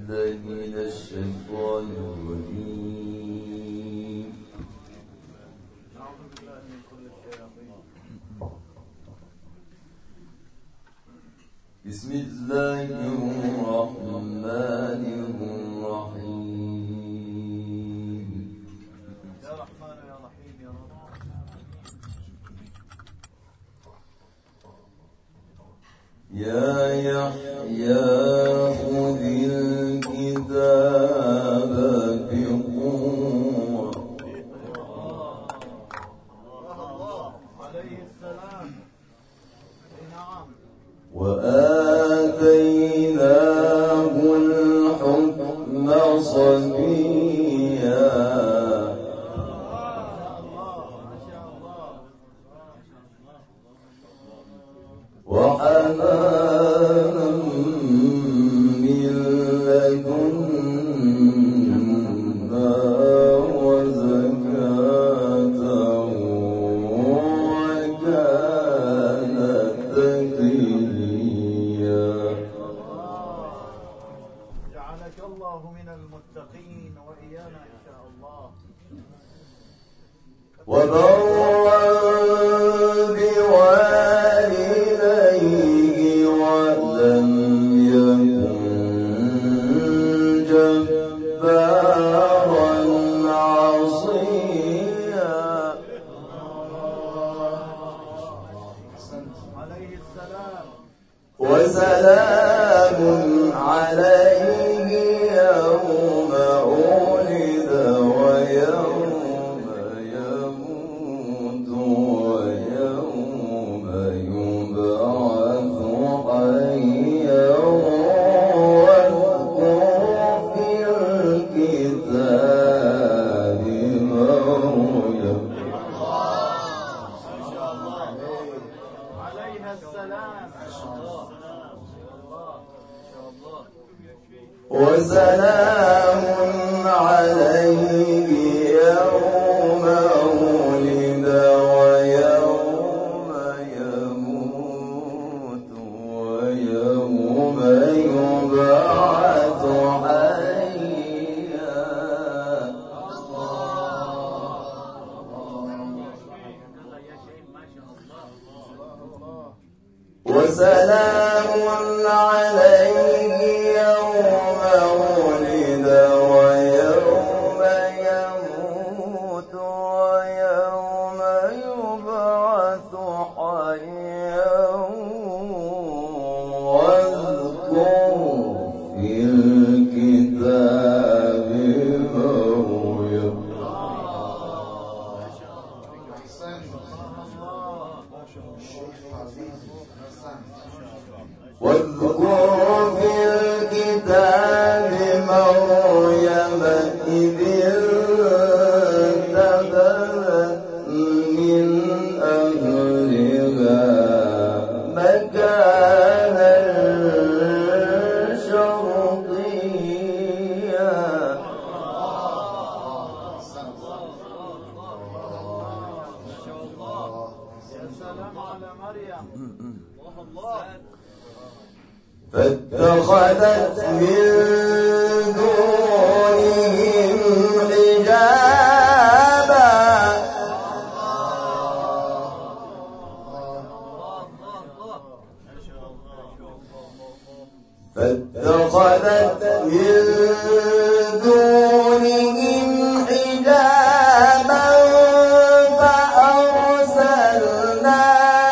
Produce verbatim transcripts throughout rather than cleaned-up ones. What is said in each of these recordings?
بالله من الشيطان الرجيم. بسم الله الرحمن الرحيم. يا رحمن يا رحيم يا رب. يا يحيى خذ الكتاب بقوة. عليه السلام. نعم. وآتيناه الحكم صبيا. وحنانا من لدنا وزكاة وكان تقيا. جعلك الله من المتقين وإيانا إن شاء الله. وبرا بوالديه ولم يكن جبارا عصيا. عليه السلام. وسلام عليه يوم ولد ويوم يموت ويوم يبعث حيا. واذكر في الكتاب مريم. عليها السلام. وسلام عليه يوم ولد ويوم يموت ويوم يبعث حيا. وسلام عليه يوم ولد ويوم يموت ويوم يبعث حيا. واذكر في الكتاب مريم. واذكر في الكتاب مريم إذ انتبذت من أهلها مكانا شرقيا. يا سلام على مريم. الله. فاتخذت من دونهم حجابا. فاتخذت من دونهم حجابا فأرسلنا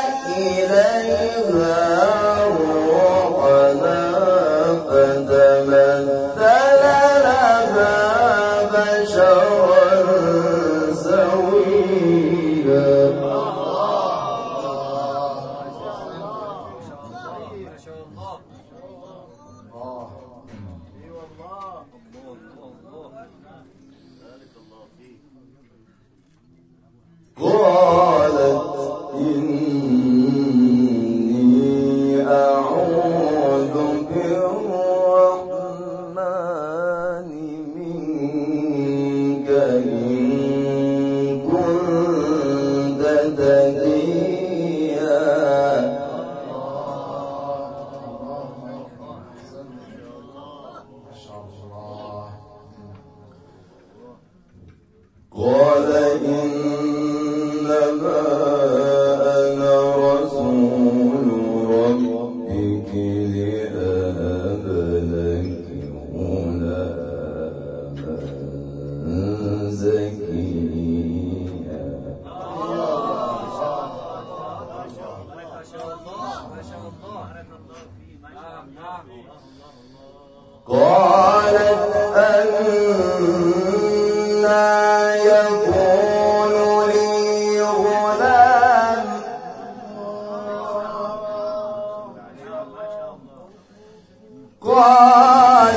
إليها روحنا فتمثل لها بشرا سويا.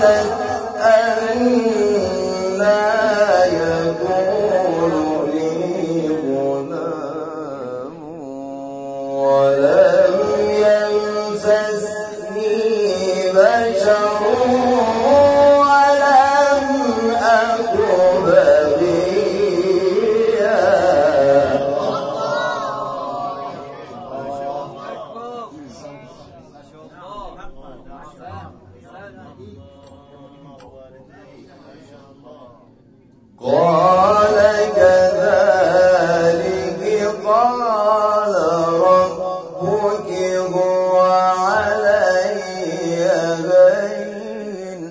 قالت أنى يكون لي غلام ولم يمسسني بشر ولم أك بغيا. قال كذلك قال ربك هو علي هين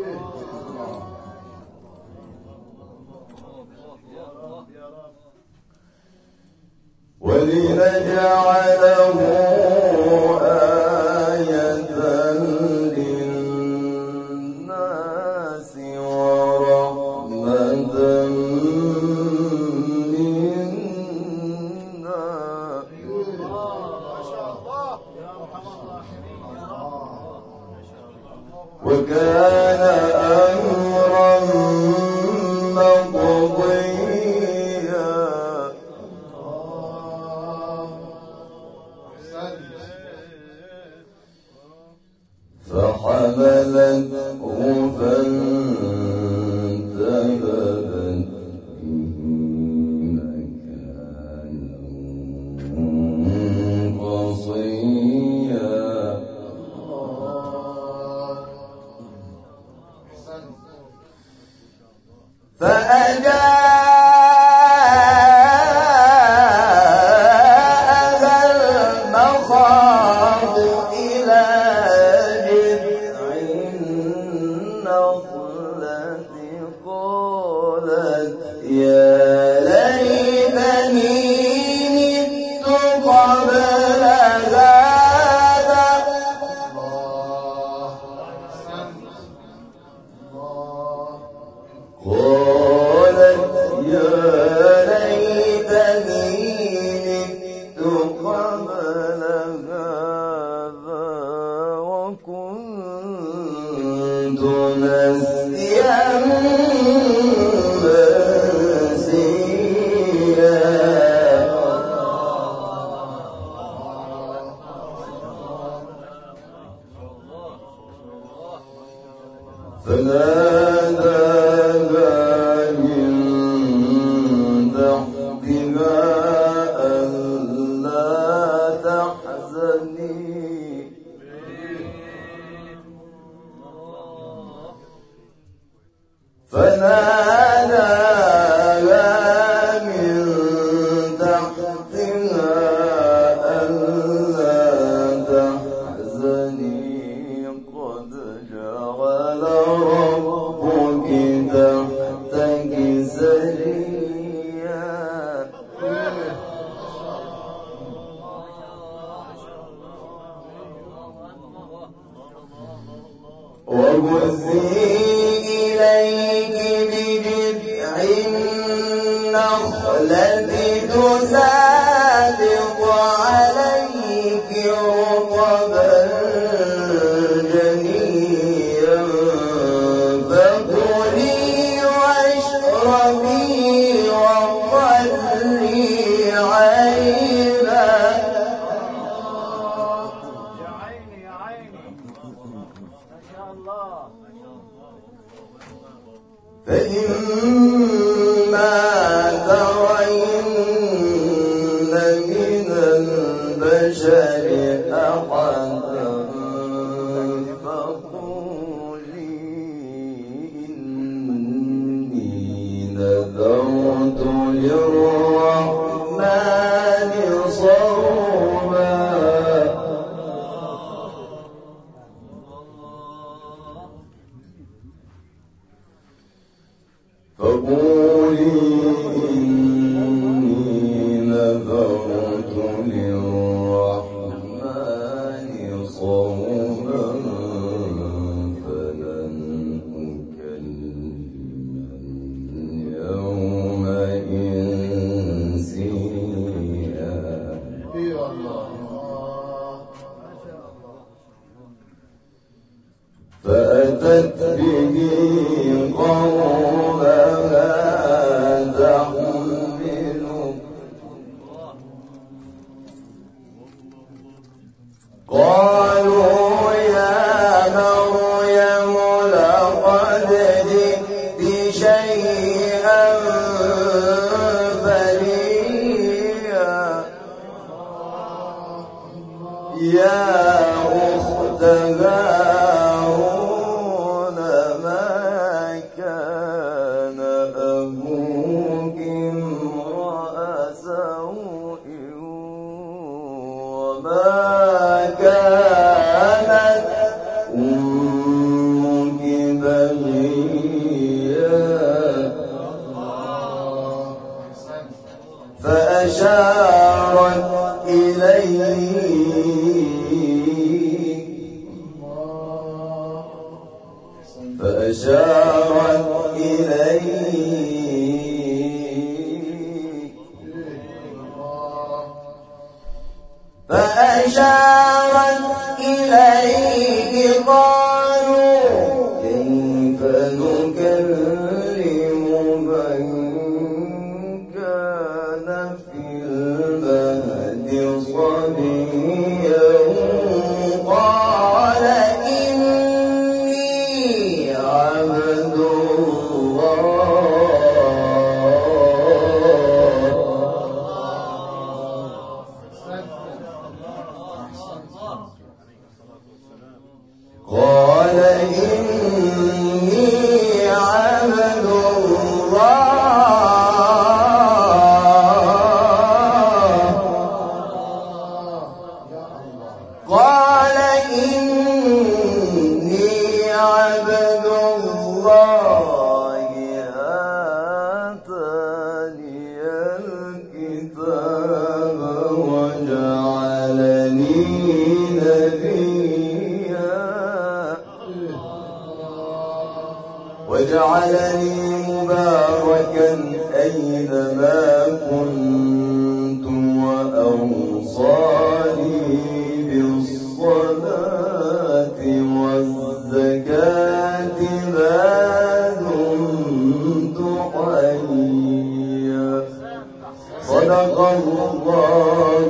ولنجعله آية للناس ورحمة منا وكان أمرا مقضيا. فحملته فانتبذت به مكانا قصيا. فأجاءها المخاض إلى جذع النخلة قالت يا ليتني مت قبل هذا. قالت يا ليتني مت قبل هذا وكنت نسيا منسيا. فناداها من تحتها ألا تحزني فناداها من تحتها ألا تحزني قد جعل ربك تحتك سريا. وهزي إليك بجذع النخلة تساقط عليك رطبا جنيا فكلي واشربي وقري عينا. يا عيني يا عيني ما شاء الله. فإما ترين من البشر أحدا فقولي إني نذرت للرحمن صوما. فقولي إني نذرت للرحمن صوما فلن أكلم اليوم إنسيا. فأتت به قومها تحمله قالوا يا مريم لقد جئت شيئا فريا يا أخت هارون ما كان أبوك امرأ سوء وما كانت أمك بغيا فأشارت إليه فأشارت إليه فأشارت إليه قالوا كيف نكلم من كان في المهد صبيا قال إني عبد قال إني عبد الله قال إني عبد الله آتاني الكتاب وجعلني نبيا وجعلني مباركا أينما كنت وأوصاني بالصلاة والزكاة ما دمت حيا صدق الله